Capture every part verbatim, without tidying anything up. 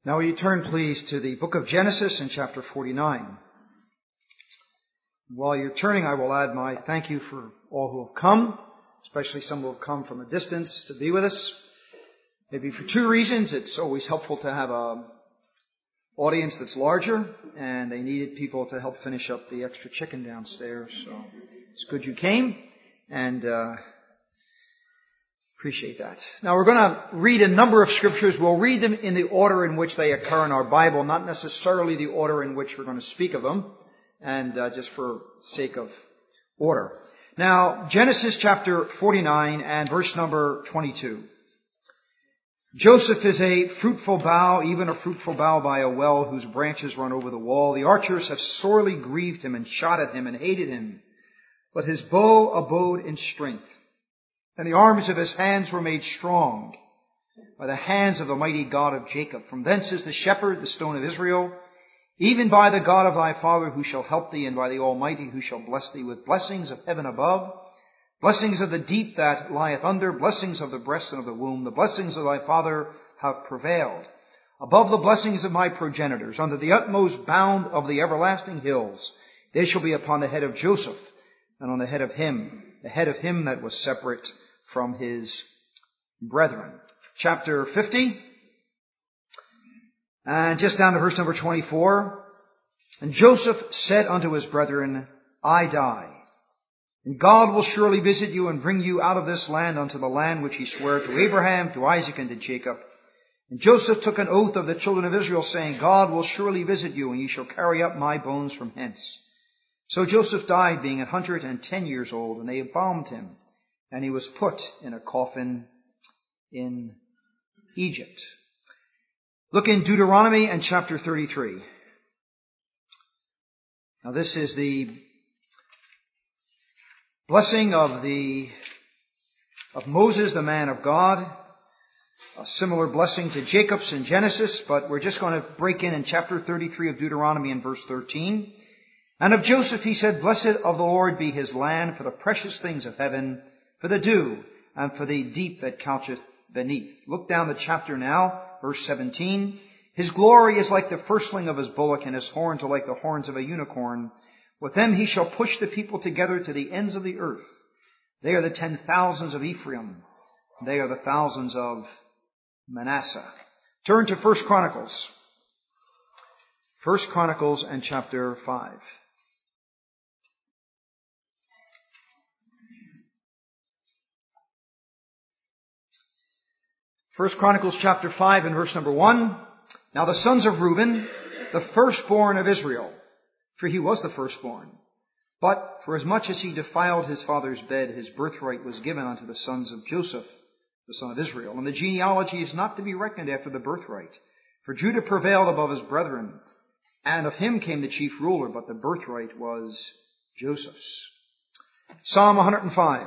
Now will you turn, please, to the book of Genesis in chapter forty-nine. While you're turning, I will add my thank you for all who have come, especially some who have come from a distance to be with us. Maybe for two reasons. It's always helpful to have an audience that's larger, and they needed people to help finish up the extra chicken downstairs. So it's good you came, and uh appreciate that. Now we're going to read a number of scriptures. We'll read them in the order in which they occur in our Bible, not necessarily the order in which we're going to speak of them, and uh, just for sake of order. Now, Genesis chapter forty-nine and verse number twenty-two. Joseph is a fruitful bough, even a fruitful bough by a well, whose branches run over the wall. The archers have sorely grieved him and shot at him and hated him, but his bow abode in strength. And the arms of his hands were made strong by the hands of the mighty God of Jacob. From thence is the shepherd, the stone of Israel, even by the God of thy father who shall help thee, and by the Almighty who shall bless thee with blessings of heaven above, blessings of the deep that lieth under, blessings of the breast and of the womb. The blessings of thy father have prevailed above the blessings of my progenitors. Under the utmost bound of the everlasting hills, they shall be upon the head of Joseph, and on the head of him, the head of him that was separate from his brethren. Chapter fifty, and just down to verse number twenty-four. And Joseph said unto his brethren, I die, and God will surely visit you and bring you out of this land unto the land which he sware to Abraham, to Isaac, and to Jacob. And Joseph took an oath of the children of Israel, saying, God will surely visit you, and ye shall carry up my bones from hence. So Joseph died, being a hundred and ten years old, and they embalmed him, and he was put in a coffin in Egypt. Look in Deuteronomy and chapter thirty-three. Now this is the blessing of the of Moses, the man of God. A similar blessing to Jacob's in Genesis, but we're just going to break in in chapter thirty-three of Deuteronomy in verse thirteen. And of Joseph he said, Blessed of the Lord be his land for the precious things of heaven, for the dew, and for the deep that coucheth beneath. Look down the chapter now, verse seventeen. His glory is like the firstling of his bullock, and his horns are like the horns of a unicorn. With them he shall push the people together to the ends of the earth. They are the ten thousands of Ephraim. They are the thousands of Manasseh. Turn to First Chronicles. First Chronicles and chapter five. First Chronicles chapter five and verse number one. Now the sons of Reuben, the firstborn of Israel, for he was the firstborn. But for as much as he defiled his father's bed, his birthright was given unto the sons of Joseph, the son of Israel. And the genealogy is not to be reckoned after the birthright. For Judah prevailed above his brethren, and of him came the chief ruler, but the birthright was Joseph's. Psalm one hundred five.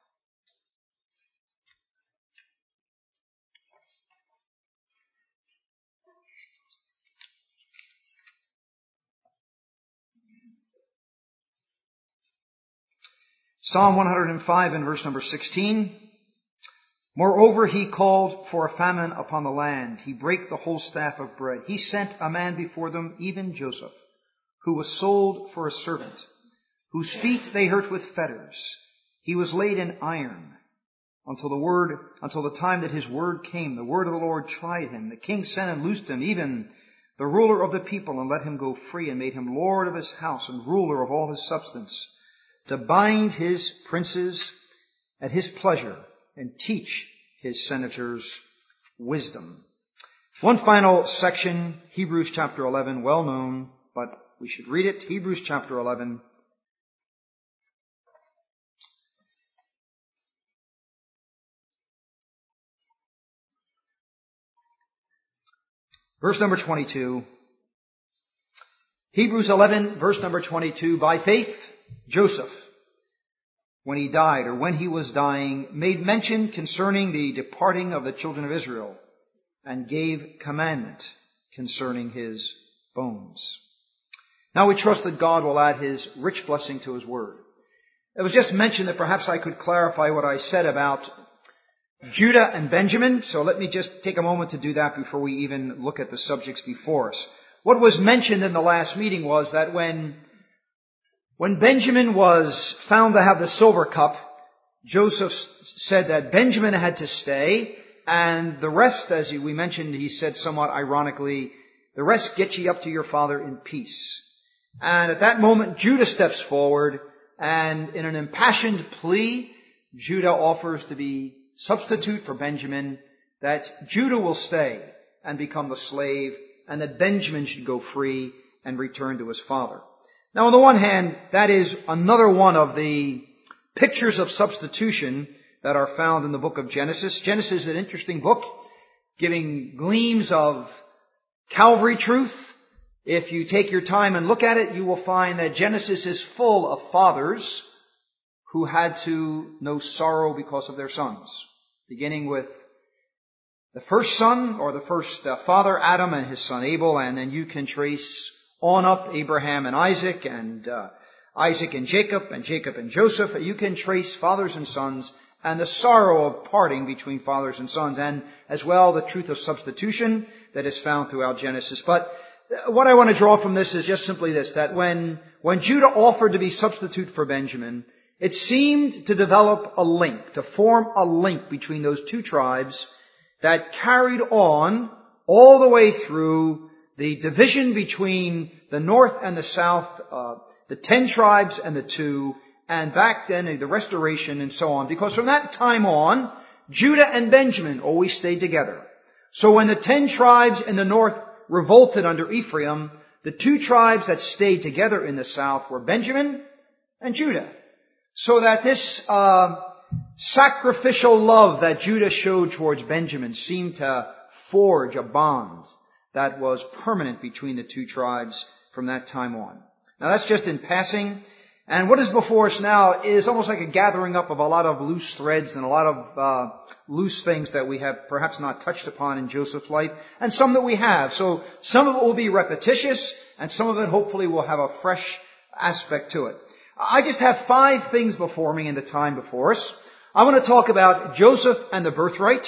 Psalm one hundred five and verse number sixteen. Moreover, he called for a famine upon the land. He brake the whole staff of bread. He sent a man before them, even Joseph, who was sold for a servant, whose feet they hurt with fetters. He was laid in iron until the word, until the time that his word came. The word of the Lord tried him. The king sent and loosed him, even the ruler of the people, and let him go free, and made him lord of his house and ruler of all his substance, to bind his princes at his pleasure and teach his senators wisdom. One final section, Hebrews chapter eleven, well known, but we should read it. Hebrews chapter eleven. Verse number twenty-two. Hebrews eleven, verse number twenty-two. By faith, Joseph, when he died, or when he was dying, made mention concerning the departing of the children of Israel, and gave commandment concerning his bones. Now we trust that God will add his rich blessing to his word. It was just mentioned that perhaps I could clarify what I said about Judah and Benjamin. So let me just take a moment to do that before we even look at the subjects before us. What was mentioned in the last meeting was that when, when Benjamin was found to have the silver cup, Joseph said that Benjamin had to stay, and the rest, as we mentioned, he said somewhat ironically, the rest get ye up to your father in peace. And at that moment, Judah steps forward, and in an impassioned plea, Judah offers to be substitute for Benjamin, that Judah will stay and become the slave, and that Benjamin should go free and return to his father. Now, on the one hand, that is another one of the pictures of substitution that are found in the book of Genesis. Genesis is an interesting book, giving gleams of Calvary truth. If you take your time and look at it, you will find that Genesis is full of fathers who had to know sorrow because of their sons. Beginning with the first son, or the first uh, father, Adam, and his son Abel, and then you can trace on up Abraham and Isaac, and uh, Isaac and Jacob, and Jacob and Joseph. You can trace fathers and sons, and the sorrow of parting between fathers and sons, and as well the truth of substitution that is found throughout Genesis. But what I want to draw from this is just simply this, that when, when Judah offered to be substitute for Benjamin, it seemed to develop a link, to form a link between those two tribes that carried on all the way through the division between the north and the south, uh, the ten tribes and the two, and back then the restoration and so on. Because from that time on, Judah and Benjamin always stayed together. So when the ten tribes in the north revolted under Ephraim, the two tribes that stayed together in the south were Benjamin and Judah. So that this uh, sacrificial love that Judah showed towards Benjamin seemed to forge a bond that was permanent between the two tribes from that time on. Now that's just in passing. And what is before us now is almost like a gathering up of a lot of loose threads and a lot of uh, loose things that we have perhaps not touched upon in Joseph's life, and some that we have. So some of it will be repetitious, and some of it hopefully will have a fresh aspect to it. I just have five things before me in the time before us. I want to talk about Joseph and the birthright.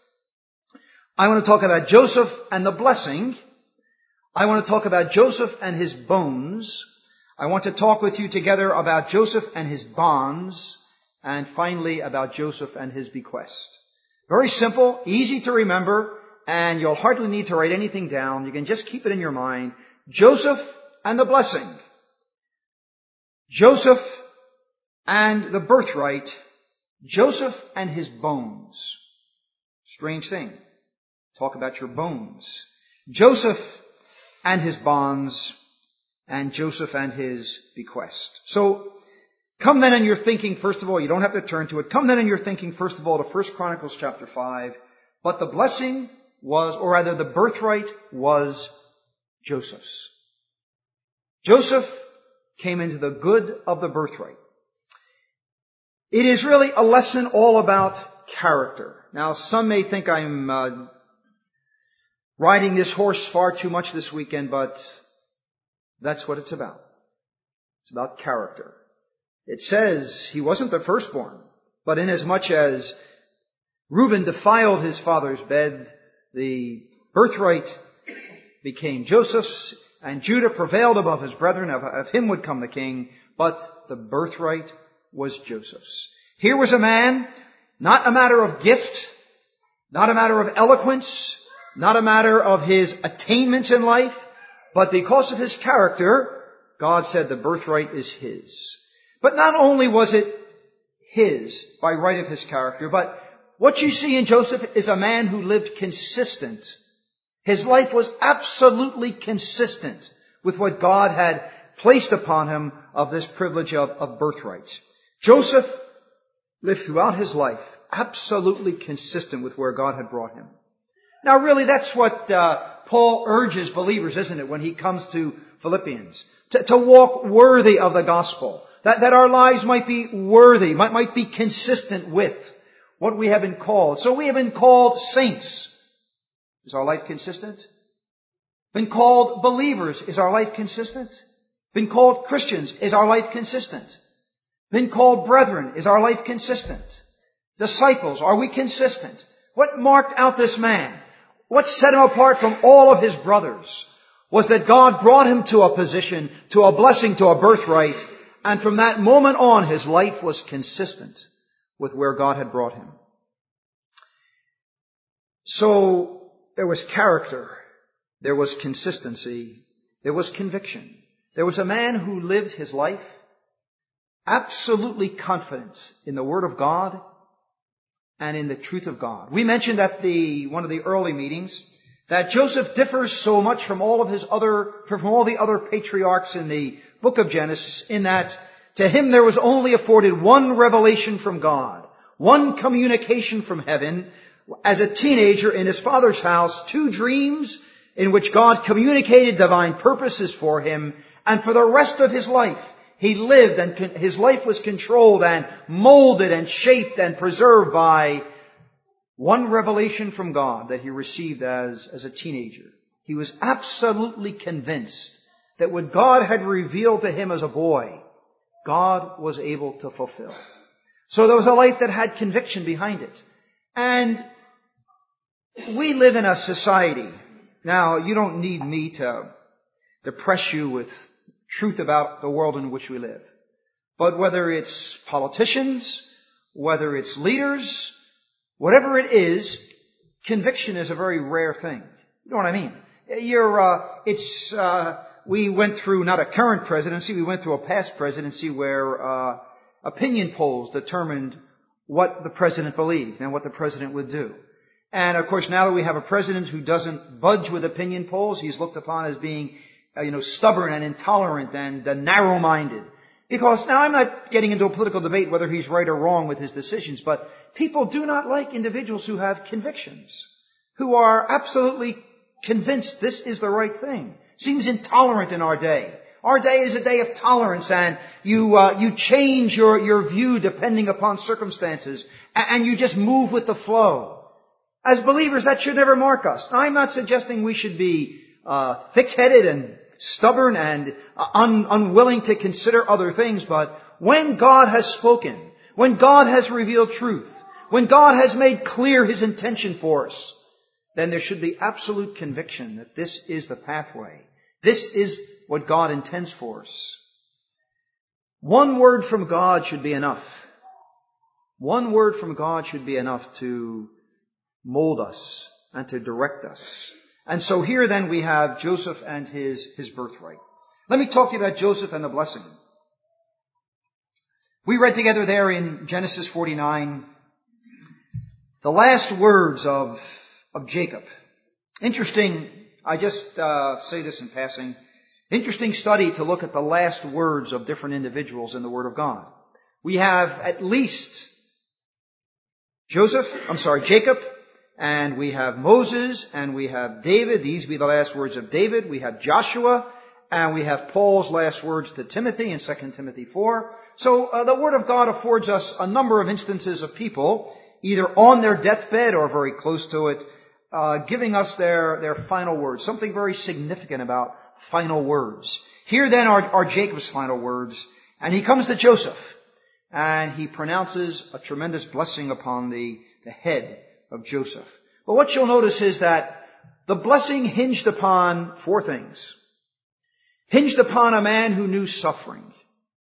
I want to talk about Joseph and the blessing. I want to talk about Joseph and his bones. I want to talk with you together about Joseph and his bonds. And finally, about Joseph and his bequest. Very simple, easy to remember, and you'll hardly need to write anything down. You can just keep it in your mind. Joseph and the blessing. Joseph and the birthright. Joseph and his bones. Strange thing. Talk about your bones. Joseph and his bonds, and Joseph and his bequest. So, come then in your thinking, first of all, you don't have to turn to it. Come then in your thinking, first of all, to First Chronicles chapter five. But the blessing was, or rather the birthright was Joseph's. Joseph came into the good of the birthright. It is really a lesson all about character. Now, some may think I'm uh, riding this horse far too much this weekend, but that's what it's about. It's about character. It says he wasn't the firstborn, but inasmuch as Reuben defiled his father's bed, the birthright became Joseph's, and Judah prevailed above his brethren. Of, of him would come the king, but the birthright was Joseph's. Here was a man, not a matter of gift, not a matter of eloquence, not a matter of his attainments in life, but because of his character, God said the birthright is his. But not only was it his by right of his character, but what you see in Joseph is a man who lived consistent. His life was absolutely consistent with what God had placed upon him of this privilege of, of birthright. Joseph lived throughout his life absolutely consistent with where God had brought him. Now really that's what uh, Paul urges believers, isn't it, when he comes to Philippians? To, to walk worthy of the gospel. That, that our lives might be worthy, might, might be consistent with what we have been called. So we have been called saints. Is our life consistent? Been called believers. Is our life consistent? Been called Christians. Is our life consistent? Been called brethren. Is our life consistent? disciples? Are we consistent? What marked out this man? What set him apart from all of his brothers was that God brought him to a position, to a blessing, to a birthright, and from that moment on his life was consistent with where God had brought him. So there was character, there was consistency, there was conviction. There was a man who lived his life absolutely confident in the Word of God and in the truth of God. We mentioned at the one of the early meetings that Joseph differs so much from all of his other, from all the other patriarchs in the book of Genesis in that to him there was only afforded one revelation from God, one communication from heaven as a teenager in his father's house, two dreams in which God communicated divine purposes for him, and for the rest of his life he lived and con- his life was controlled and molded and shaped and preserved by one revelation from God that he received as, as a teenager. He was absolutely convinced that what God had revealed to him as a boy, God was able to fulfill. So there was a life that had conviction behind it. And we live in a society. Now, you don't need me to depress you with truth about the world in which we live. But whether it's politicians, whether it's leaders, whatever it is, conviction is a very rare thing. You know what I mean? You're, uh, it's, uh, we went through not a current presidency, we went through a past presidency where, uh, opinion polls determined what the president believed and what the president would do. And of course, now that we have a president who doesn't budge with opinion polls, he's looked upon as being, uh, you know, stubborn and intolerant and uh, narrow-minded. Because now I'm not getting into a political debate whether he's right or wrong with his decisions, but people do not like individuals who have convictions, who are absolutely convinced this is the right thing. Seems intolerant in our day. Our day is a day of tolerance, and you uh, you change your, your view depending upon circumstances, and, and you just move with the flow. As believers, that should never mark us. Now, I'm not suggesting we should be uh, thick-headed and stubborn and uh, un, unwilling to consider other things, but when God has spoken, when God has revealed truth, when God has made clear His intention for us, then there should be absolute conviction that this is the pathway. This is what God intends for us. One word from God should be enough. One word from God should be enough to mold us and to direct us. And so here then we have Joseph and his, his birthright. Let me talk to you about Joseph and the blessing. We read together there in Genesis forty-nine the last words of, of Jacob. Interesting, I just uh, say this in passing, interesting study to look at the last words of different individuals in the Word of God. We have at least Joseph, I'm sorry, Jacob, and we have Moses, and we have David. These be the last words of David. We have Joshua, and we have Paul's last words to Timothy in Second Timothy four. So uh, the Word of God affords us a number of instances of people, either on their deathbed or very close to it, uh, giving us their, their final words, something very significant about final words. Here then are, are Jacob's final words, and he comes to Joseph, and he pronounces a tremendous blessing upon the, the head of Joseph. But what you'll notice is that the blessing hinged upon four things. Hinged upon a man who knew suffering.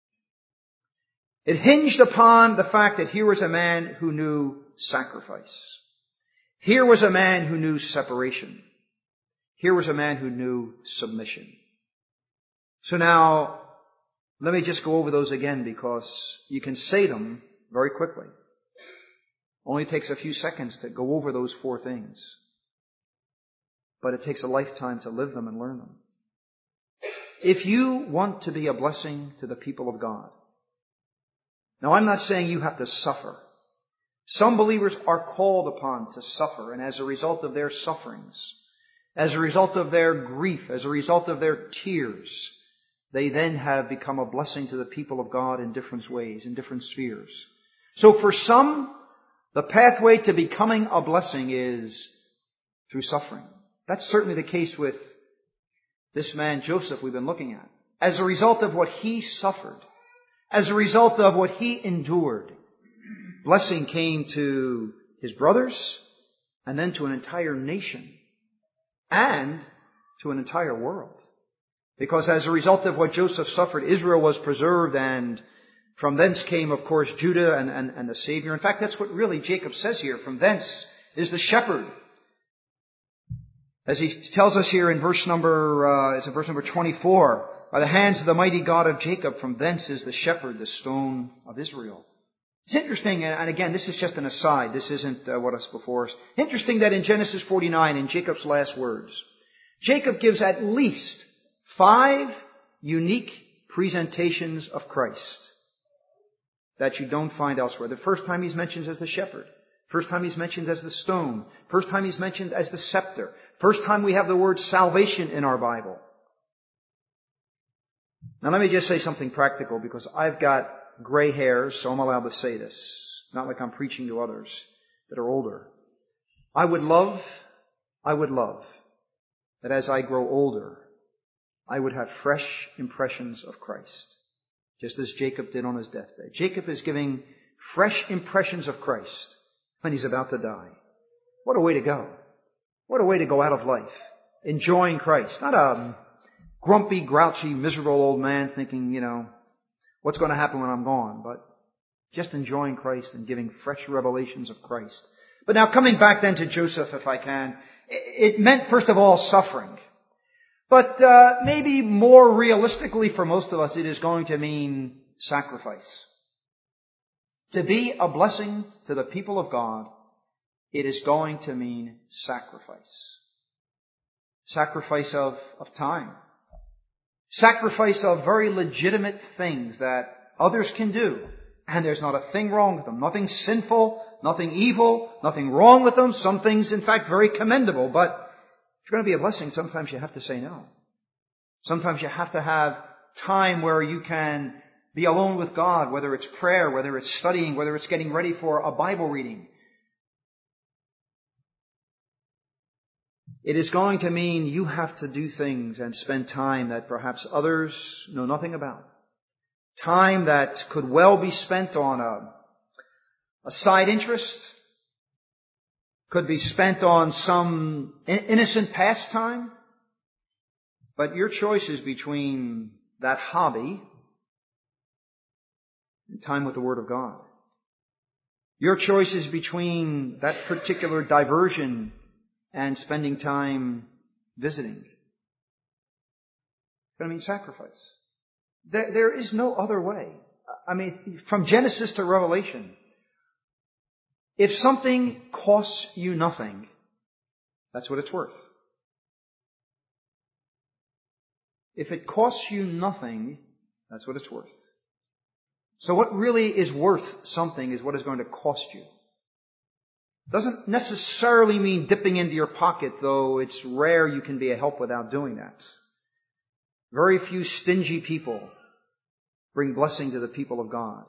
It hinged upon the fact that here was a man who knew sacrifice. Here was a man who knew separation. Here was a man who knew submission. So now, let me just go over those again because you can say them very quickly. Only takes a few seconds to go over those four things. But it takes a lifetime to live them and learn them. If you want to be a blessing to the people of God, now I'm not saying you have to suffer. Some believers are called upon to suffer, and as a result of their sufferings, as a result of their grief, as a result of their tears, they then have become a blessing to the people of God in different ways, in different spheres. So for some, the pathway to becoming a blessing is through suffering. That's certainly the case with this man Joseph we've been looking at. As a result of what he suffered, as a result of what he endured, Blessing came to his brothers, and then to an entire nation, and to an entire world. Because as a result of what Joseph suffered, Israel was preserved, and from thence came, of course, Judah and, and, and the Savior. In fact, that's what really Jacob says here. From thence is the shepherd. As he tells us here in verse number, uh, is it verse number twenty-four, by the hands of the mighty God of Jacob, from thence is the shepherd, the stone of Israel. It's interesting, and again, this is just an aside. This isn't uh, what is before us. Interesting that in Genesis forty-nine, in Jacob's last words, Jacob gives at least five unique presentations of Christ that you don't find elsewhere. The first time he's mentioned as the shepherd. First time he's mentioned as the stone. First time he's mentioned as the scepter. First time we have the word salvation in our Bible. Now let me just say something practical, because I've got gray hairs, so I'm allowed to say this. Not like I'm preaching to others that are older. I would love, I would love that as I grow older, I would have fresh impressions of Christ, just as Jacob did on his deathbed. Jacob is giving fresh impressions of Christ when he's about to die. What a way to go. What a way to go out of life, enjoying Christ. Not a grumpy, grouchy, miserable old man thinking, you know, what's going to happen when I'm gone, but just enjoying Christ and giving fresh revelations of Christ. But now coming back then to Joseph, if I can, it meant first of all suffering. But uh, maybe more realistically for most of us, it is going to mean sacrifice. To be a blessing to the people of God, it is going to mean sacrifice. Sacrifice of, of time. Sacrifice of very legitimate things that others can do. And there's not a thing wrong with them. Nothing sinful, nothing evil, nothing wrong with them. Some things, in fact, very commendable. But if you're going to be a blessing, sometimes you have to say no. Sometimes you have to have time where you can be alone with God, whether it's prayer, whether it's studying, whether it's getting ready for a Bible reading. It is going to mean you have to do things and spend time that perhaps others know nothing about. Time that could well be spent on a, a side interest, could be spent on some innocent pastime. But your choice is between that hobby and time with the Word of God. Your choice is between that particular diversion and spending time visiting. It's going to mean sacrifice. There, there is no other way. I mean, from Genesis to Revelation, if something costs you nothing, that's what it's worth. If it costs you nothing, that's what it's worth. So what really is worth something is what is going to cost you. Doesn't necessarily mean dipping into your pocket, though it's rare you can be a help without doing that. Very few stingy people bring blessing to the people of God.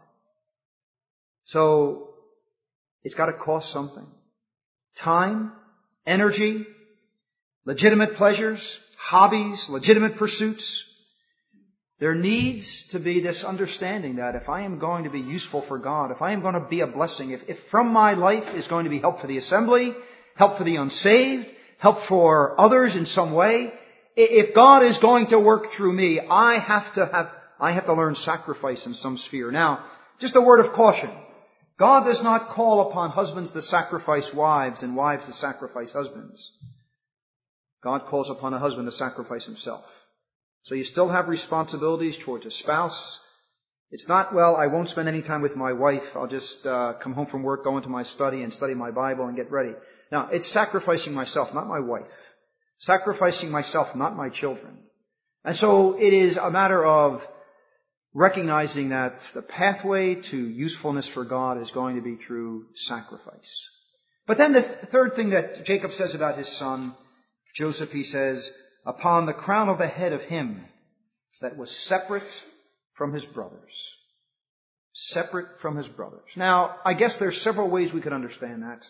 So it's got to cost something. Time, energy, legitimate pleasures, hobbies, legitimate pursuits. There needs to be this understanding that if I am going to be useful for God, if I am going to be a blessing, if, if from my life is going to be help for the assembly, help for the unsaved, help for others in some way, if God is going to work through me, I have to have, I have to learn sacrifice in some sphere. Now, just a word of caution. God does not call upon husbands to sacrifice wives and wives to sacrifice husbands. God calls upon a husband to sacrifice himself. So you still have responsibilities towards a spouse. It's not, well, I won't spend any time with my wife. I'll just uh, come home from work, go into my study and study my Bible and get ready. Now, it's sacrificing myself, not my wife. Sacrificing myself, not my children. And so it is a matter of recognizing that the pathway to usefulness for God is going to be through sacrifice. But then the th- third thing that Jacob says about his son, Joseph, he says, upon the crown of the head of him that was separate from his brothers. Separate from his brothers. Now, I guess there's several ways we could understand that.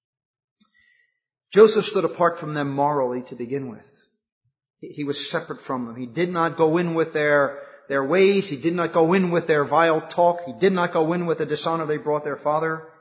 Joseph stood apart from them morally to begin with. He was separate from them. He did not go in with their, their ways. He did not go in with their vile talk. He did not go in with the dishonor they brought their father.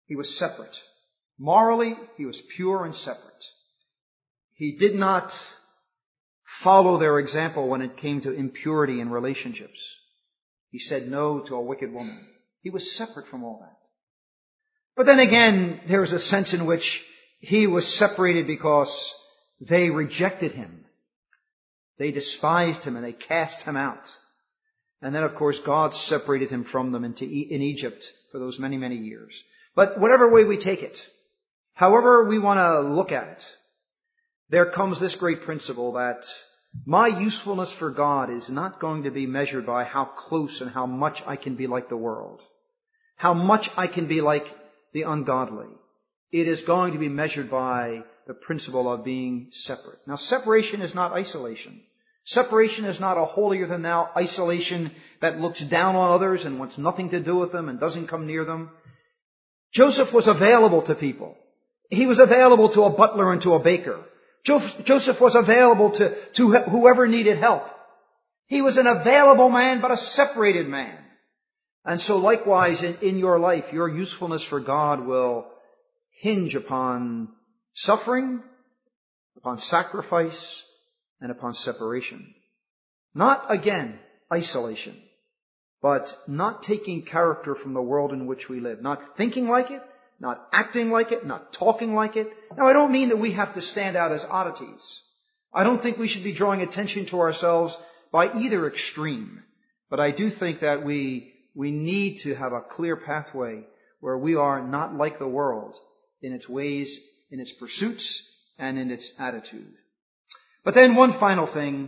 He was separate. Morally, he was pure and separate. He did not follow their example when it came to impurity in relationships. He said no to a wicked woman. He was separate from all that. But then again, there was a sense in which he was separated because they rejected him. They despised him and they cast him out. And then, of course, God separated him from them into e- in Egypt for those many, many years. But whatever way we take it, however we want to look at it, there comes this great principle that my usefulness for God is not going to be measured by how close and how much I can be like the world, how much I can be like the ungodly. It is going to be measured by the principle of being separate. Now, separation is not isolation. Separation is not a holier-than-thou isolation that looks down on others and wants nothing to do with them and doesn't come near them. Joseph was available to people. He was available to a butler and to a baker. Joseph was available to, to whoever needed help. He was an available man, but a separated man. And so likewise, in, in your life, your usefulness for God will hinge upon suffering, upon sacrifice, and upon separation. Not, again, isolation, but not taking character from the world in which we live. Not thinking like it, not acting like it, not talking like it. Now, I don't mean that we have to stand out as oddities. I don't think we should be drawing attention to ourselves by either extreme. But I do think that we, we need to have a clear pathway where we are not like the world in its ways, in its pursuits, and in its attitude. But then one final thing.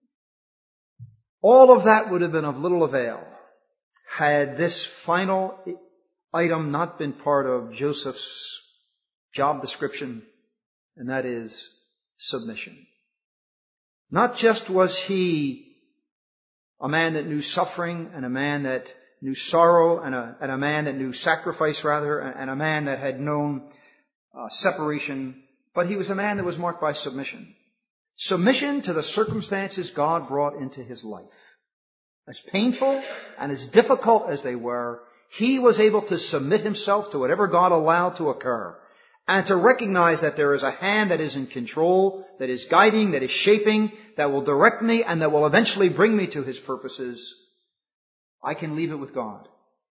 All of that would have been of little avail had this final item not been part of Joseph's job description, and that is submission. Not just was he a man that knew suffering and a man that knew sorrow and a, and a man that knew sacrifice rather and a man that had known uh, separation, but he was a man that was marked by submission. Submission to the circumstances God brought into his life. As painful and as difficult as they were, he was able to submit himself to whatever God allowed to occur and to recognize that there is a hand that is in control, that is guiding, that is shaping, that will direct me and that will eventually bring me to his purposes. I can leave it with God.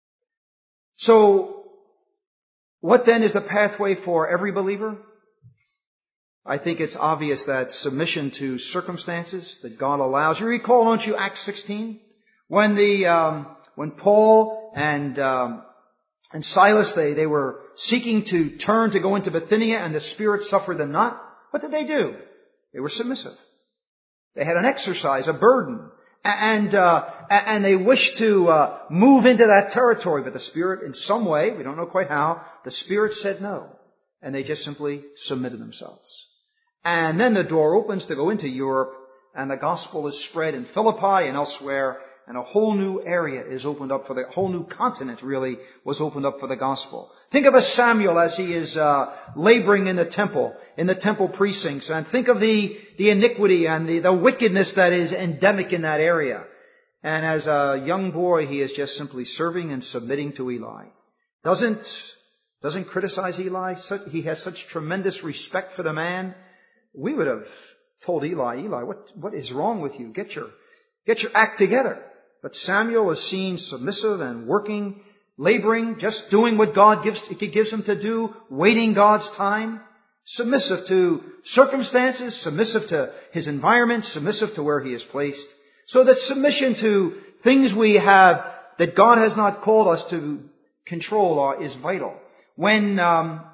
So, what then is the pathway for every believer? I think it's obvious that submission to circumstances that God allows. You recall, don't you, Acts sixteen? When the, um, when Paul and, um, and Silas, they, they were seeking to turn to go into Bithynia and the Spirit suffered them not. What did they do? They were submissive. They had an exercise, a burden. And, uh, and they wished to, uh, move into that territory. But the Spirit, in some way, we don't know quite how, the Spirit said no. And they just simply submitted themselves. And then the door opens to go into Europe, and the gospel is spread in Philippi and elsewhere, and a whole new area is opened up for the, whole new continent really was opened up for the gospel. Think of a Samuel as he is uh, laboring in the temple, in the temple precincts, and think of the, the iniquity and the, the wickedness that is endemic in that area. And as a young boy, he is just simply serving and submitting to Eli. Doesn't, doesn't criticize Eli. He has such tremendous respect for the man. We would have told Eli, Eli, what, what is wrong with you? Get your, get your act together. But Samuel is seen submissive and working, laboring, just doing what God gives, gives him to do, waiting God's time, submissive to circumstances, submissive to his environment, submissive to where he is placed. So that submission to things we have that God has not called us to control are, is vital. When, um,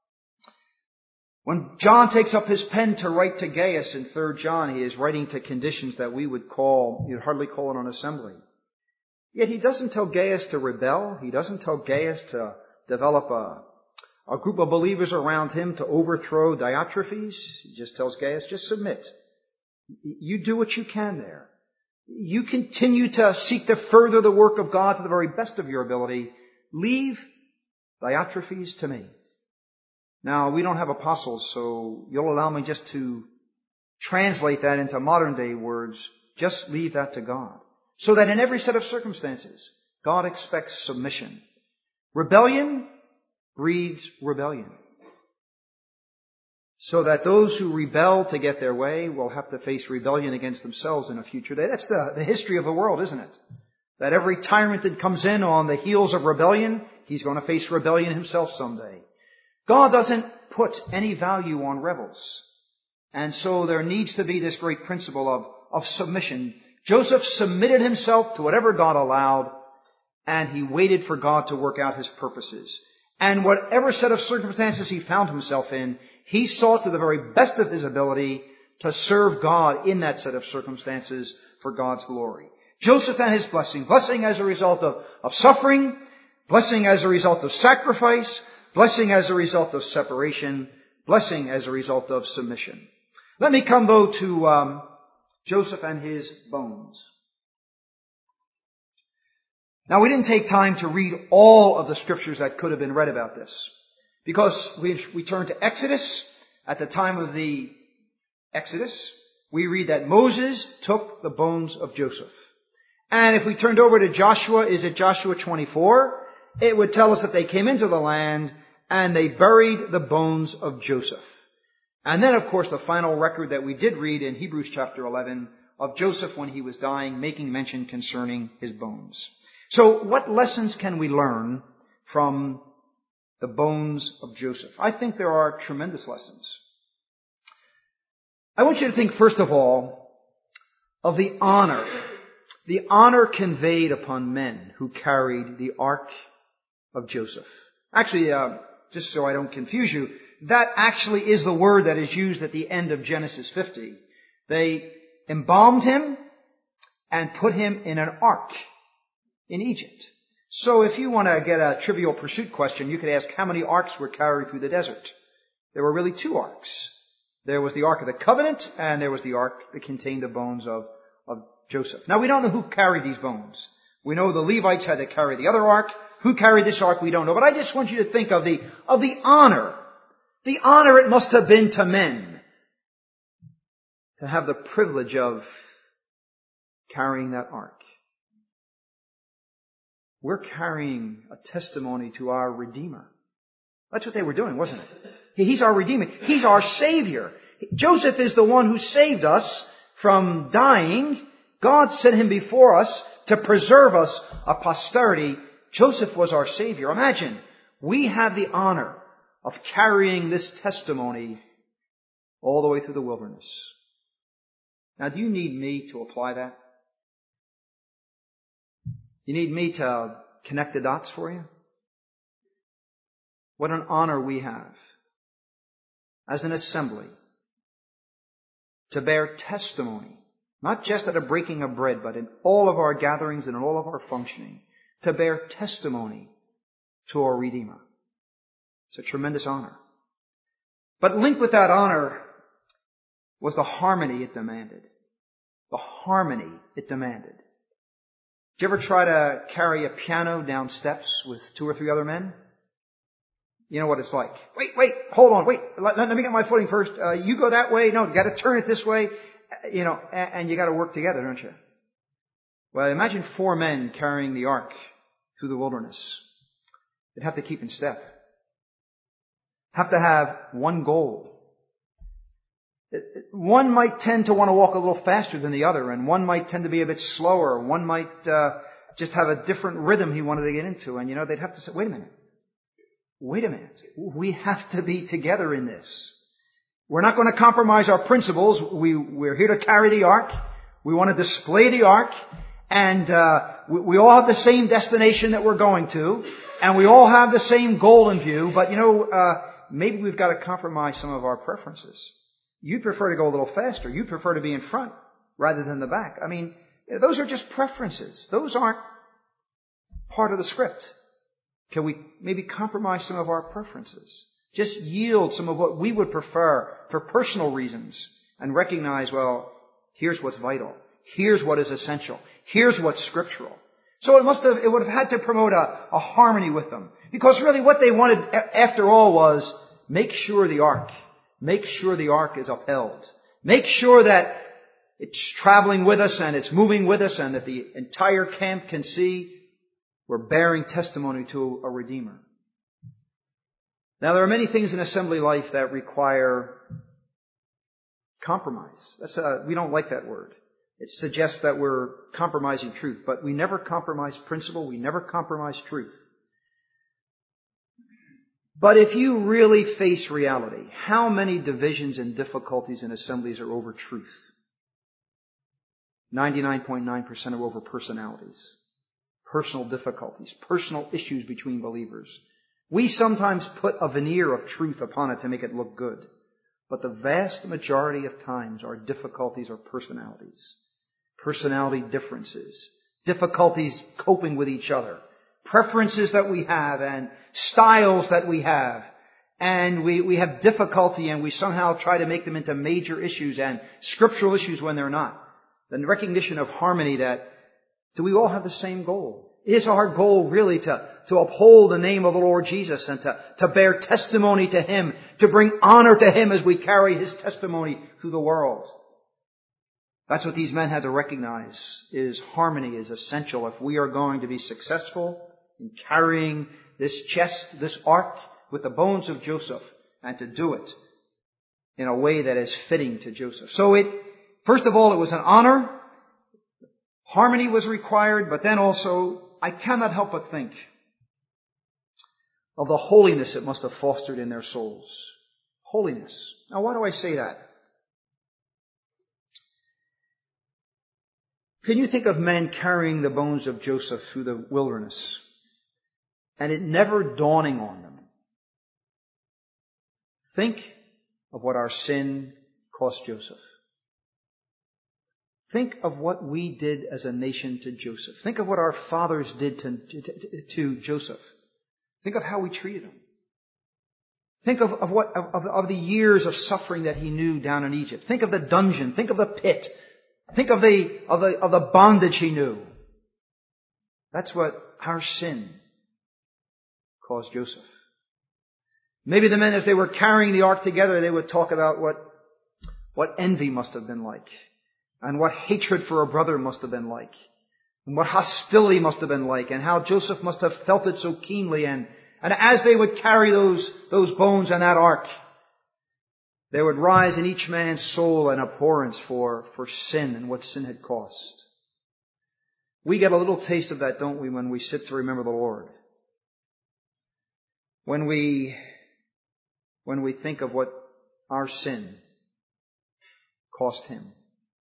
When John takes up his pen to write to Gaius in Third John, he is writing to conditions that we would call, you'd hardly call it an assembly. Yet he doesn't tell Gaius to rebel. He doesn't tell Gaius to develop a, a group of believers around him to overthrow Diotrephes. He just tells Gaius, just submit. You do what you can there. You continue to seek to further the work of God to the very best of your ability. Leave Diotrephes to me. Now, we don't have apostles, so you'll allow me just to translate that into modern day words. Just leave that to God. So that in every set of circumstances, God expects submission. Rebellion, breeds rebellion. So that those who rebel to get their way will have to face rebellion against themselves in a future day. That's the, the history of the world, isn't it? That every tyrant that comes in on the heels of rebellion, he's going to face rebellion himself someday. God doesn't put any value on rebels. And so there needs to be this great principle of, of submission. Joseph submitted himself to whatever God allowed, and he waited for God to work out his purposes. And whatever set of circumstances he found himself in, he sought to the very best of his ability to serve God in that set of circumstances for God's glory. Joseph and his blessing. Blessing as a result of, of suffering. Blessing as a result of sacrifice. Blessing as a result of separation. Blessing as a result of submission. Let me come, though, to um, Joseph and his bones. Now, we didn't take time to read all of the scriptures that could have been read about this, because we, we turn to Exodus. At the time of the Exodus, we read that Moses took the bones of Joseph. And if we turned over to Joshua, is it Joshua twenty-four? It would tell us that they came into the land and they buried the bones of Joseph. And then, of course, the final record that we did read in Hebrews chapter eleven of Joseph when he was dying, making mention concerning his bones. So what lessons can we learn from the bones of Joseph? I think there are tremendous lessons. I want you to think, first of all, of the honor, the honor conveyed upon men who carried the ark of Joseph. Actually, uh, just so I don't confuse you, that actually is the word that is used at the end of Genesis fifty. They embalmed him and put him in an ark in Egypt. So if you want to get a trivial pursuit question, you could ask how many arks were carried through the desert. There were really two arks. There was the Ark of the Covenant, and there was the ark that contained the bones of, of Joseph. Now, we don't know who carried these bones. We know the Levites had to carry the other ark. Who carried this ark, we don't know. But I just want you to think of the, of the honor. The honor it must have been to men to have the privilege of carrying that ark. We're carrying a testimony to our Redeemer. That's what they were doing, wasn't it? He's our Redeemer. He's our Savior. Joseph is the one who saved us from dying. God sent him before us to preserve us a posterity. Joseph was our Savior. Imagine, we have the honor of carrying this testimony all the way through the wilderness. Now, do you need me to apply that? You need me to connect the dots for you? What an honor we have as an assembly to bear testimony, not just at a breaking of bread, but in all of our gatherings and in all of our functioning, to bear testimony to our Redeemer. It's a tremendous honor. But linked with that honor was the harmony it demanded. The harmony it demanded. Did you ever try to carry a piano down steps with two or three other men? You know what it's like. Wait, wait, hold on, wait, let, let me get my footing first. Uh, you go that way. No, you got to turn it this way. Uh, you know, and, and you got to work together, don't you? Well, imagine four men carrying the ark through the wilderness. They'd have to keep in step. Have to have one goal. One might tend to want to walk a little faster than the other, and one might tend to be a bit slower. One might uh, just have a different rhythm he wanted to get into. And, you know, they'd have to say, wait a minute. Wait a minute. We have to be together in this. We're not going to compromise our principles. We, we're here to carry the ark. We want to display the ark. And uh, we, we all have the same destination that we're going to. And we all have the same goal in view. But, you know, uh, maybe we've got to compromise some of our preferences. You'd prefer to go a little faster. You'd prefer to be in front rather than the back. I mean, those are just preferences. Those aren't part of the script. Can we maybe compromise some of our preferences? Just yield some of what we would prefer for personal reasons and recognize, well, here's what's vital. Here's what is essential. Here's what's scriptural. So it must have, it would have had to promote a, a harmony with them. Because really what they wanted after all was make sure the ark Make sure the ark is upheld. Make sure that it's traveling with us and it's moving with us and that the entire camp can see we're bearing testimony to a Redeemer. Now, there are many things in assembly life that require compromise. That's a, we don't like that word. It suggests that we're compromising truth, but we never compromise principle. We never compromise truth. But if you really face reality, how many divisions and difficulties in assemblies are over truth? ninety-nine point nine percent are over personalities, personal difficulties, personal issues between believers. We sometimes put a veneer of truth upon it to make it look good. But the vast majority of times our difficulties are personalities. Personality differences. Difficulties coping with each other. Preferences that we have and styles that we have. And we, we have difficulty and we somehow try to make them into major issues and scriptural issues when they're not. The recognition of harmony that, do we all have the same goal? Is our goal really to, to uphold the name of the Lord Jesus and to, to bear testimony to Him, to bring honor to Him as we carry His testimony through the world? That's what these men had to recognize, is harmony is essential if we are going to be successful in carrying this chest, this ark with the bones of Joseph, and to do it in a way that is fitting to Joseph. So it, first of all, it was an honor. Harmony was required, but then also, I cannot help but think of the holiness it must have fostered in their souls. Holiness. Now, why do I say that? Can you think of men carrying the bones of Joseph through the wilderness and it never dawning on them? Think of what our sin cost Joseph. Think of what we did as a nation to Joseph. Think of what our fathers did to, to, to Joseph. Think of how we treated him. Think of, of what of, of the years of suffering that he knew down in Egypt. Think of the dungeon. Think of the pit. Think of the of the of the bondage he knew. That's what our sin caused Joseph. Maybe the men, as they were carrying the ark together, they would talk about what what envy must have been like. And what hatred for a brother must have been like. And what hostility must have been like. And how Joseph must have felt it so keenly. And, and as they would carry those, those bones on that ark, there would rise in each man's soul an abhorrence for, for sin and what sin had cost. We get a little taste of that, don't we, when we sit to remember the Lord. When we, when we think of what our sin cost Him.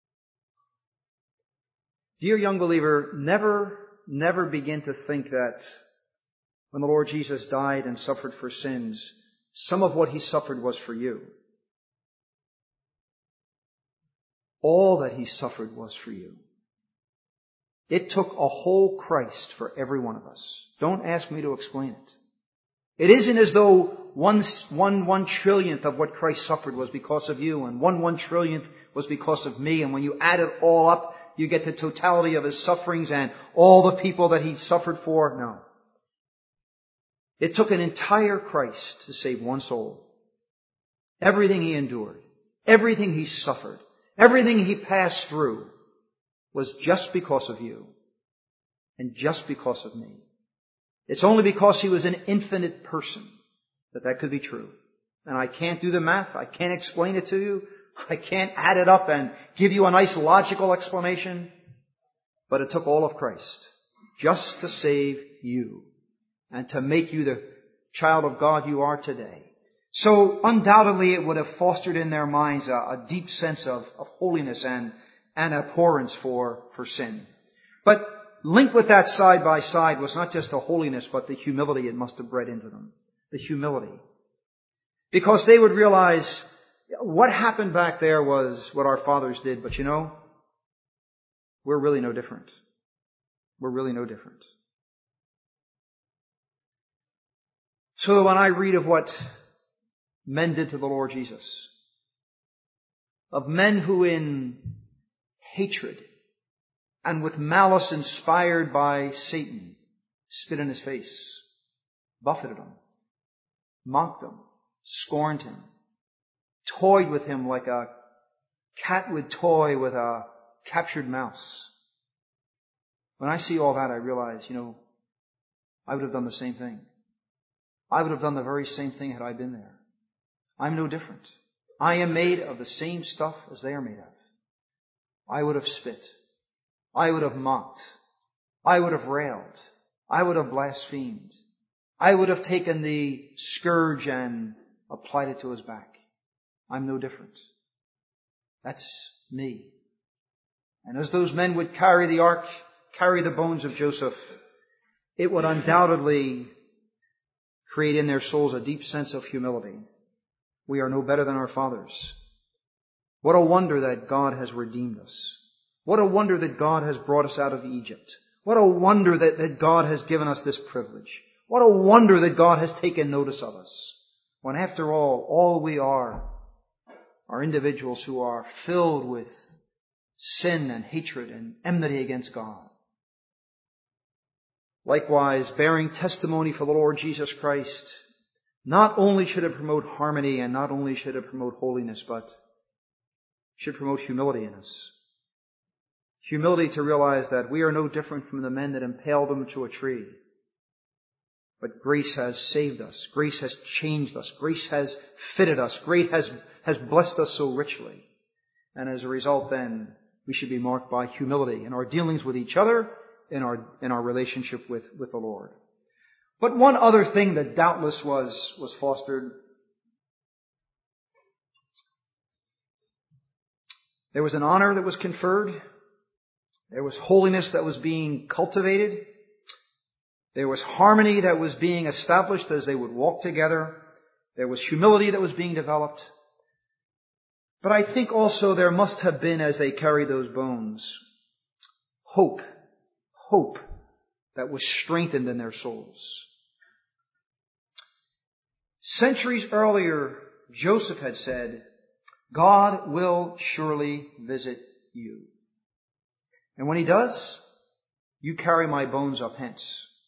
Dear young believer, never, never begin to think that when the Lord Jesus died and suffered for sins, some of what He suffered was for you. All that He suffered was for you. It took a whole Christ for every one of us. Don't ask me to explain it. It isn't as though one, one, one trillionth of what Christ suffered was because of you, and one one trillionth was because of me, and when you add it all up, you get the totality of His sufferings and all the people that He suffered for. No. It took an entire Christ to save one soul. Everything He endured, everything He suffered, everything He passed through was just because of you and just because of me. It's only because He was an infinite person that that could be true. And I can't do the math. I can't explain it to you. I can't add it up and give you a nice logical explanation. But it took all of Christ just to save you and to make you the child of God you are today. So undoubtedly it would have fostered in their minds a, a deep sense of, of holiness and, and abhorrence for, for sin. But linked with that side by side was not just the holiness, but the humility it must have bred into them. The humility. Because they would realize what happened back there was what our fathers did, but you know, we're really no different. We're really no different. So when I read of what men did to the Lord Jesus, of men who in hatred and with malice inspired by Satan spit in His face, buffeted Him, mocked Him, scorned Him, toyed with Him like a cat would toy with a captured mouse. When I see all that, I realize, you know, I would have done the same thing. I would have done the very same thing had I been there. I'm no different. I am made of the same stuff as they are made of. I would have spit. I would have mocked. I would have railed. I would have blasphemed. I would have taken the scourge and applied it to his back. I'm no different. That's me. And as those men would carry the ark, carry the bones of Joseph, it would undoubtedly create in their souls a deep sense of humility. We are no better than our fathers. What a wonder that God has redeemed us. What a wonder that God has brought us out of Egypt. What a wonder that, that God has given us this privilege. What a wonder that God has taken notice of us. When after all, all we are are individuals who are filled with sin and hatred and enmity against God. Likewise, bearing testimony for the Lord Jesus Christ, not only should it promote harmony and not only should it promote holiness, but should promote humility in us. Humility to realize that we are no different from the men that impaled him to a tree. But grace has saved us. Grace has changed us. Grace has fitted us. Grace has, has blessed us so richly. And as a result then, we should be marked by humility in our dealings with each other, in our, in our relationship with, with the Lord. But one other thing that doubtless was, was fostered, there was an honor that was conferred. There was holiness that was being cultivated. There was harmony that was being established as they would walk together. There was humility that was being developed. But I think also there must have been, as they carried those bones, hope. Hope that was strengthened in their souls. Centuries earlier, Joseph had said, God will surely visit you. And when he does, you carry my bones up hence.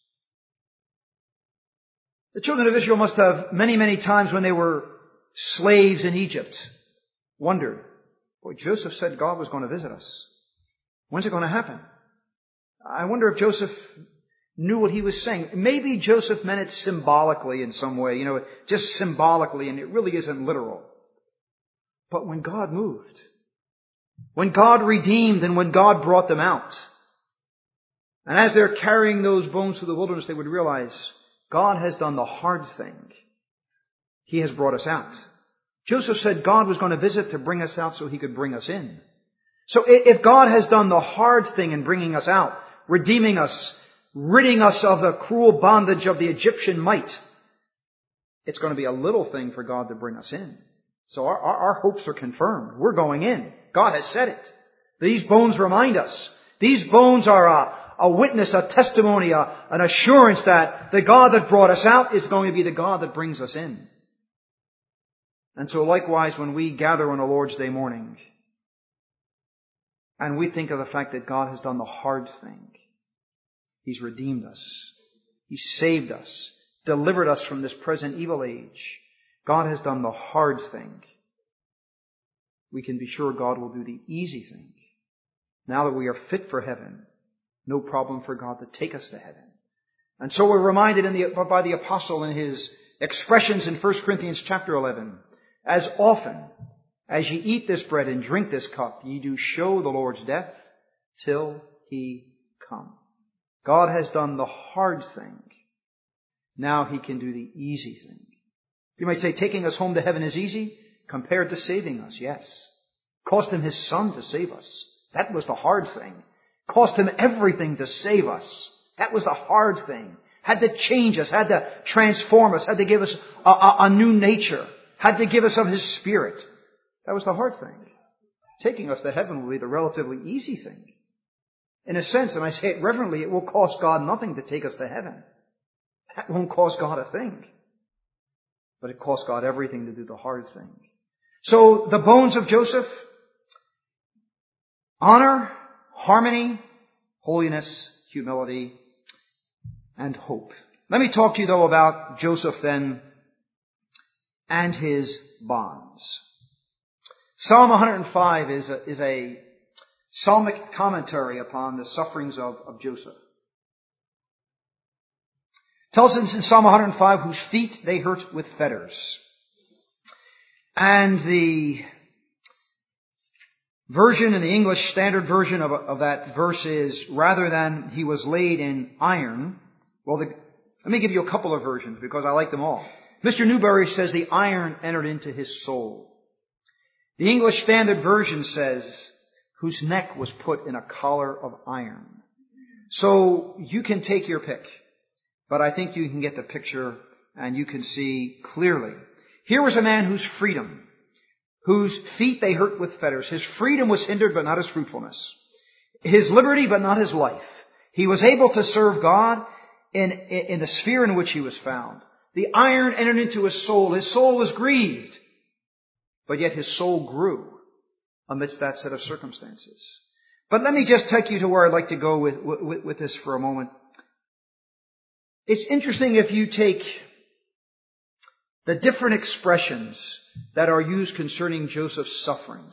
The children of Israel must have many, many times when they were slaves in Egypt wondered, boy, Joseph said God was going to visit us. When's it going to happen? I wonder if Joseph knew what he was saying. Maybe Joseph meant it symbolically in some way, you know, just symbolically, and it really isn't literal. But when God moved, when God redeemed and when God brought them out, and as they're carrying those bones through the wilderness, they would realize God has done the hard thing. He has brought us out. Joseph said God was going to visit to bring us out so he could bring us in. So if God has done the hard thing in bringing us out, redeeming us, ridding us of the cruel bondage of the Egyptian might, it's going to be a little thing for God to bring us in. So our, our, our hopes are confirmed. We're going in. God has said it. These bones remind us. These bones are a, a witness, a testimony, a, an assurance that the God that brought us out is going to be the God that brings us in. And so likewise, when we gather on a Lord's Day morning, and we think of the fact that God has done the hard thing, He's redeemed us. He saved us, delivered us from this present evil age. God has done the hard thing. We can be sure God will do the easy thing. Now that we are fit for heaven, no problem for God to take us to heaven. And so we're reminded in the, by the apostle in his expressions in First Corinthians chapter eleven, as often as ye eat this bread and drink this cup, ye do show the Lord's death till He come. God has done the hard thing. Now He can do the easy thing. You might say taking us home to heaven is easy compared to saving us. Yes. Cost Him His Son to save us. That was the hard thing. Cost Him everything to save us. That was the hard thing. Had to change us, had to transform us, had to give us a, a, a new nature, had to give us of His Spirit. That was the hard thing. Taking us to heaven will be the relatively easy thing. In a sense, and I say it reverently, it will cost God nothing to take us to heaven. That won't cost God a thing. But it costs God everything to do the hard thing. So the bones of Joseph, honor, harmony, holiness, humility, and hope. Let me talk to you though about Joseph then and his bonds. Psalm one hundred five is a, is a psalmic commentary upon the sufferings of, of Joseph. tells us in Psalm one hundred five, whose feet they hurt with fetters. And the version in the English Standard Version of, of that verse is, rather than he was laid in iron. Well, the, let me give you a couple of versions because I like them all. Mister Newberry says the iron entered into his soul. The English Standard Version says, whose neck was put in a collar of iron. So you can take your pick, but I think you can get the picture and you can see clearly. Here was a man whose freedom, whose feet they hurt with fetters. His freedom was hindered, but not his fruitfulness. His liberty, but not his life. He was able to serve God in, in the sphere in which he was found. The iron entered into his soul. His soul was grieved, but yet his soul grew amidst that set of circumstances. But let me just take you to where I'd like to go with, with, with this for a moment. It's interesting if you take the different expressions that are used concerning Joseph's sufferings.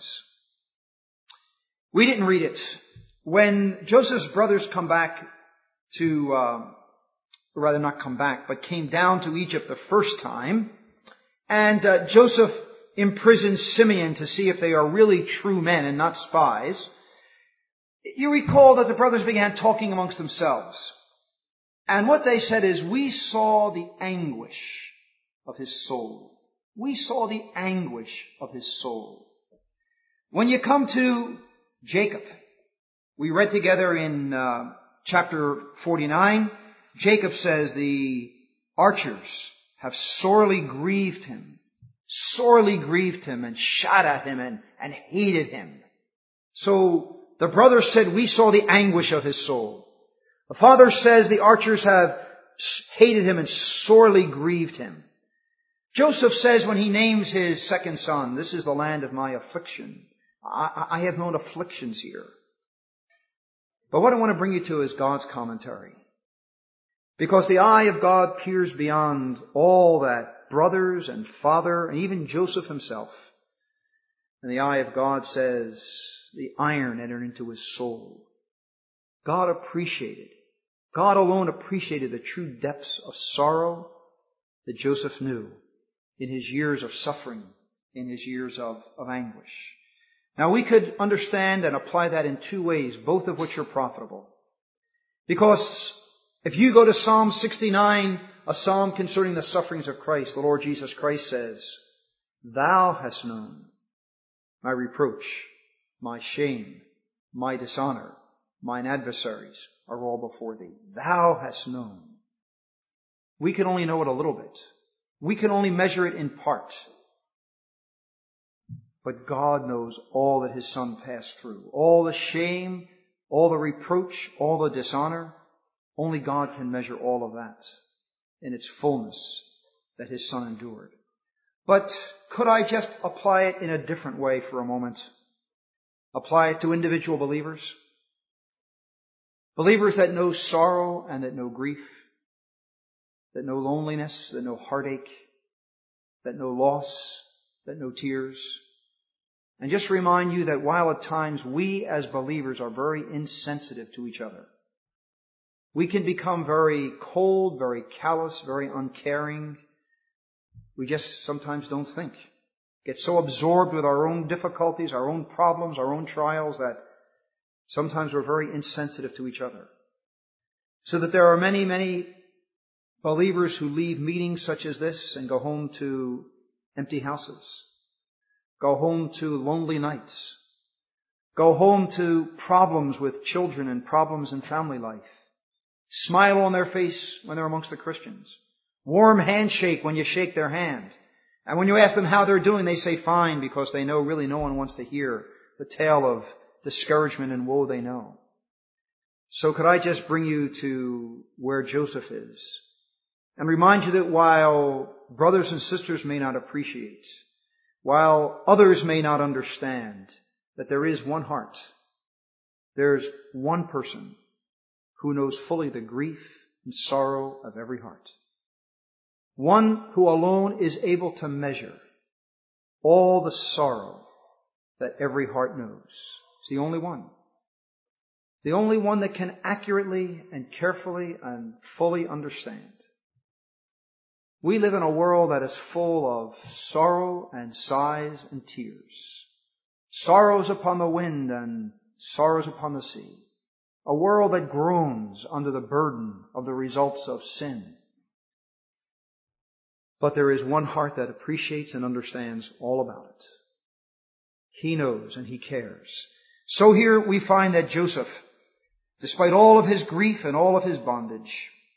We didn't read it. When Joseph's brothers come back to, uh, or rather not come back, but came down to Egypt the first time, and uh, Joseph imprisons Simeon to see if they are really true men and not spies, you recall that the brothers began talking amongst themselves. And what they said is, we saw the anguish of his soul. We saw the anguish of his soul. When you come to Jacob, we read together in uh, chapter forty-nine, Jacob says the archers have sorely grieved him, sorely grieved him and shot at him and, and hated him. So the brothers said, we saw the anguish of his soul. The father says the archers have hated him and sorely grieved him. Joseph says when he names his second son, this is the land of my affliction. I, I have known afflictions here. But what I want to bring you to is God's commentary. Because the eye of God peers beyond all that brothers and father and even Joseph himself. And the eye of God says the iron entered into his soul. God appreciated, God alone appreciated the true depths of sorrow that Joseph knew in his years of suffering, in his years of, of anguish. Now we could understand and apply that in two ways, both of which are profitable. Because if you go to Psalm sixty-nine, a psalm concerning the sufferings of Christ, the Lord Jesus Christ says, Thou hast known my reproach, my shame, my dishonor, mine adversaries are all before thee. Thou hast known. We can only know it a little bit. We can only measure it in part. But God knows all that his Son passed through. All the shame, all the reproach, all the dishonor. Only God can measure all of that in its fullness that his Son endured. But could I just apply it in a different way for a moment? Apply it to individual believers? Believers that know sorrow and that know grief, that know loneliness, that know heartache, that know loss, that know tears. And just remind you that while at times we as believers are very insensitive to each other, we can become very cold, very callous, very uncaring. We just sometimes don't think. Get so absorbed with our own difficulties, our own problems, our own trials that sometimes we're very insensitive to each other. So that there are many, many believers who leave meetings such as this and go home to empty houses. Go home to lonely nights. Go home to problems with children and problems in family life. Smile on their face when they're amongst the Christians. Warm handshake when you shake their hand. And when you ask them how they're doing, they say fine, because they know really no one wants to hear the tale of discouragement and woe they know. So could I just bring you to where Joseph is and remind you that while brothers and sisters may not appreciate, while others may not understand, that there is one heart, there's one person who knows fully the grief and sorrow of every heart. One who alone is able to measure all the sorrow that every heart knows. It's the only one. The only one that can accurately and carefully and fully understand. We live in a world that is full of sorrow and sighs and tears. Sorrows upon the wind and sorrows upon the sea. A world that groans under the burden of the results of sin. But there is one heart that appreciates and understands all about it. He knows and He cares. So here we find that Joseph, despite all of his grief and all of his bondage,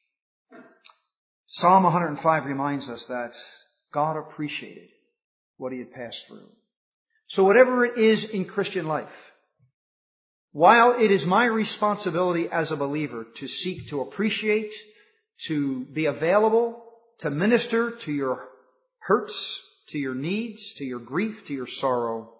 Psalm one hundred five reminds us that God appreciated what he had passed through. So whatever it is in Christian life, while it is my responsibility as a believer to seek to appreciate, to be available, to minister to your hurts, to your needs, to your grief, to your sorrow,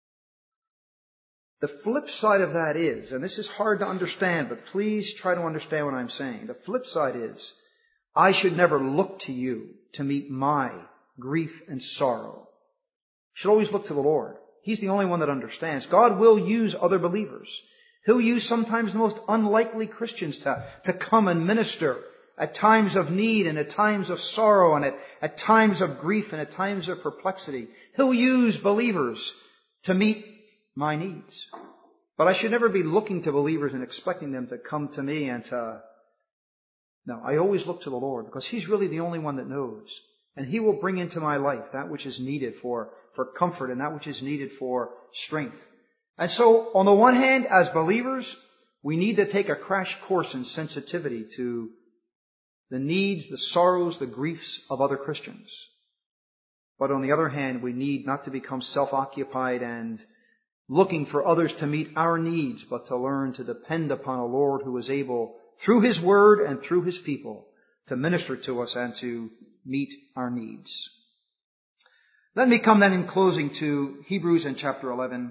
the flip side of that is, and this is hard to understand, but please try to understand what I'm saying. The flip side is, I should never look to you to meet my grief and sorrow. You should always look to the Lord. He's the only one that understands. God will use other believers. He'll use sometimes the most unlikely Christians to, to come and minister at times of need and at times of sorrow and at, at times of grief and at times of perplexity. He'll use believers to meet my needs. But I should never be looking to believers and expecting them to come to me and to... No, I always look to the Lord because He's really the only one that knows. And He will bring into my life that which is needed for, for comfort and that which is needed for strength. And so, on the one hand, as believers, we need to take a crash course in sensitivity to the needs, the sorrows, the griefs of other Christians. But on the other hand, we need not to become self-occupied and looking for others to meet our needs, but to learn to depend upon a Lord who is able, through His Word and through His people, to minister to us and to meet our needs. Let me come then in closing to Hebrews in chapter eleven.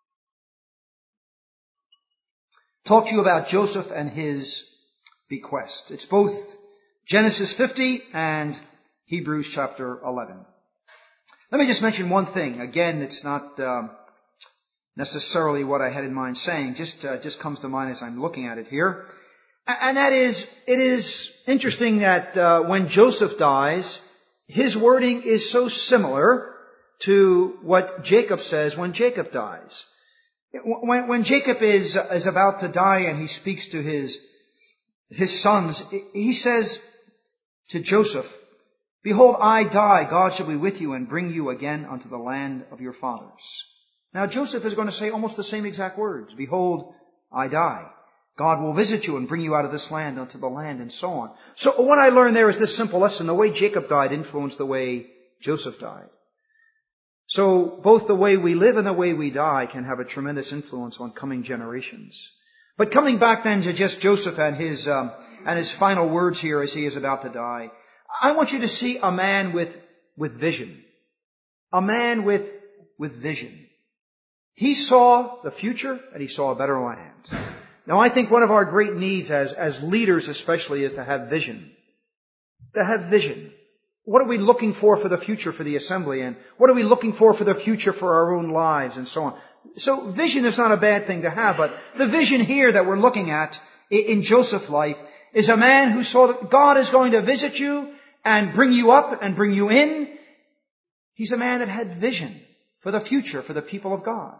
Talk to you about Joseph and his bequest. It's both Genesis fifty and Hebrews chapter eleven. Let me just mention one thing. Again, it's not uh, necessarily what I had in mind saying. Just uh, just comes to mind as I'm looking at it here. And that is, it is interesting that uh, when Joseph dies, his wording is so similar to what Jacob says when Jacob dies. When, when Jacob is, is about to die and he speaks to his, his sons, he says to Joseph, "Behold, I die, God shall be with you and bring you again unto the land of your fathers." Now Joseph is going to say almost the same exact words. "Behold, I die. God will visit you and bring you out of this land unto the land," and so on. So what I learned there is this simple lesson. The way Jacob died influenced the way Joseph died. So both the way we live and the way we die can have a tremendous influence on coming generations. But coming back then to just Joseph and his um, and his final words here as he is about to die, I want you to see a man with with vision. A man with with vision. He saw the future and he saw a better land. Now, I think one of our great needs as, as leaders especially is to have vision. To have vision. What are we looking for for the future for the assembly? And what are we looking for for the future for our own lives and so on? So vision is not a bad thing to have, but the vision here that we're looking at in Joseph's life is a man who saw that God is going to visit you and bring you up and bring you in. He's a man that had vision for the future for the people of God.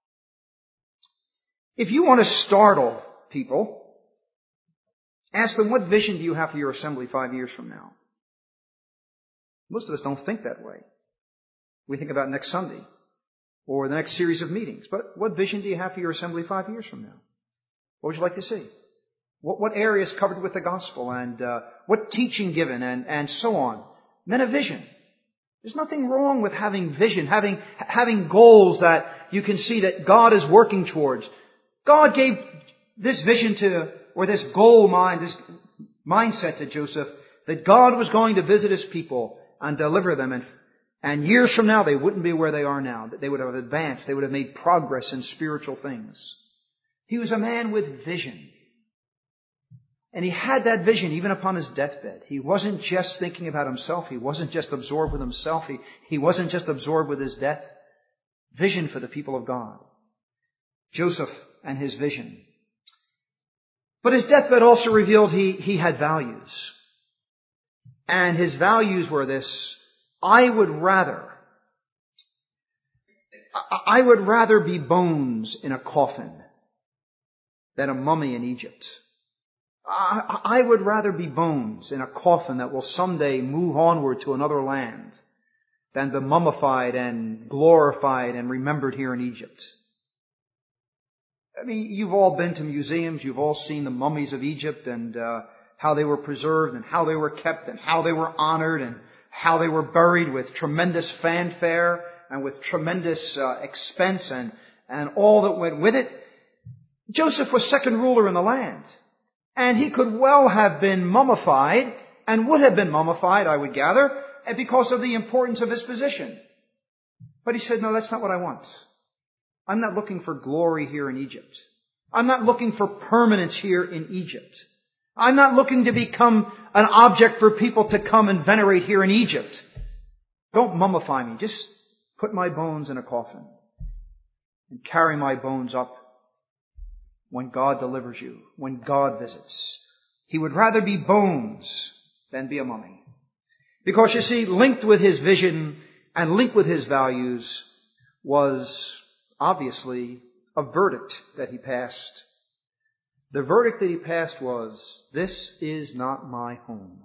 If you want to startle people, ask them, what vision do you have for your assembly five years from now? Most of us don't think that way. We think about next Sunday or the next series of meetings. But what vision do you have for your assembly five years from now? What would you like to see? What, what area is covered with the gospel and uh, what teaching given and, and so on? Men of vision. There's nothing wrong with having vision, having, having goals that you can see that God is working towards. God gave this vision to, or this goal mind, this mindset to Joseph, that God was going to visit His people and deliver them. And, and years from now, they wouldn't be where they are now. That they would have advanced. They would have made progress in spiritual things. He was a man with vision. And he had that vision even upon his deathbed. He wasn't just thinking about himself. He wasn't just absorbed with himself. He, he wasn't just absorbed with his death. Vision for the people of God. Joseph and his vision. But his deathbed also revealed he, he had values. And his values were this: I would rather, I would rather be bones in a coffin than a mummy in Egypt. I, I would rather be bones in a coffin that will someday move onward to another land than be mummified and glorified and remembered here in Egypt. I mean, you've all been to museums, you've all seen the mummies of Egypt and uh, how they were preserved and how they were kept and how they were honored and how they were buried with tremendous fanfare and with tremendous uh, expense and, and all that went with it. Joseph was second ruler in the land, and he could well have been mummified and would have been mummified, I would gather, because of the importance of his position. But he said, no, that's not what I want. I'm not looking for glory here in Egypt. I'm not looking for permanence here in Egypt. I'm not looking to become an object for people to come and venerate here in Egypt. Don't mummify me. Just put my bones in a coffin and carry my bones up when God delivers you, when God visits. He would rather be bones than be a mummy. Because you see, linked with his vision and linked with his values was obviously a verdict that he passed. The verdict that he passed was, this is not my home.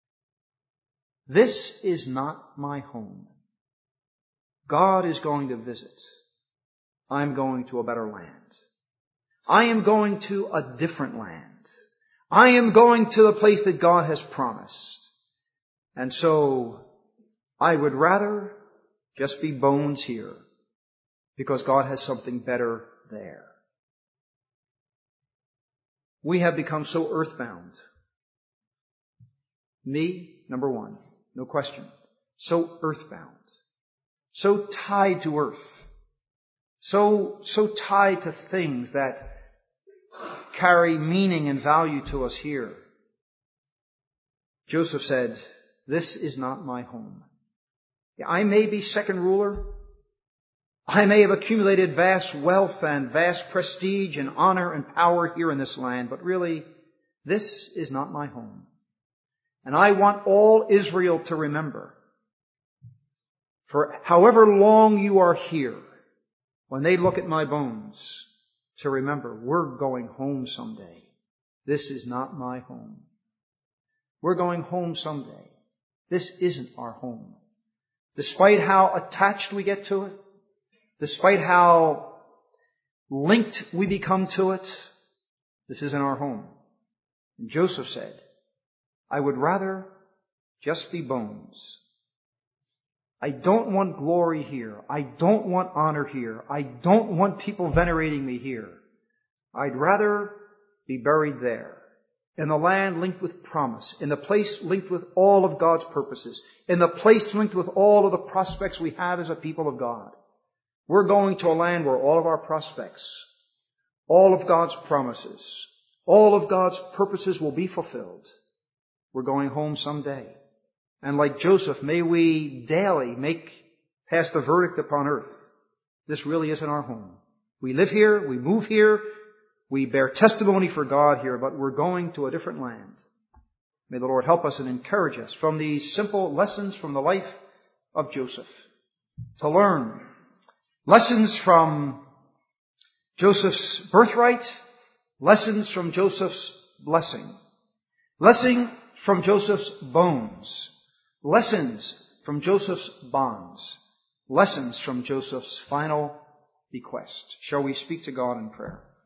This is not my home. God is going to visit. I'm going to a better land. I am going to a different land. I am going to the place that God has promised. And so, I would rather just be bones here, because God has something better there. We have become so earthbound. Me, number one, no question. So earthbound. So tied to earth. So, so tied to things that carry meaning and value to us here. Joseph said, this is not my home. I may be second ruler. I may have accumulated vast wealth and vast prestige and honor and power here in this land, but really, this is not my home. And I want all Israel to remember, for however long you are here, when they look at my bones, to remember, we're going home someday. This is not my home. We're going home someday. This isn't our home. Despite how attached we get to it, despite how linked we become to it, this isn't our home. And Joseph said, I would rather just be bones. I don't want glory here. I don't want honor here. I don't want people venerating me here. I'd rather be buried there, in the land linked with promise, in the place linked with all of God's purposes, in the place linked with all of the prospects we have as a people of God. We're going to a land where all of our prospects, all of God's promises, all of God's purposes will be fulfilled. We're going home someday. And like Joseph, may we daily make, pass the verdict upon earth. This really isn't our home. We live here, we move here, we bear testimony for God here, but we're going to a different land. May the Lord help us and encourage us from these simple lessons from the life of Joseph to learn lessons from Joseph's birthright, lessons from Joseph's blessing, lessons from Joseph's bones, lessons from Joseph's bonds, lessons from Joseph's final bequest. Shall we speak to God in prayer?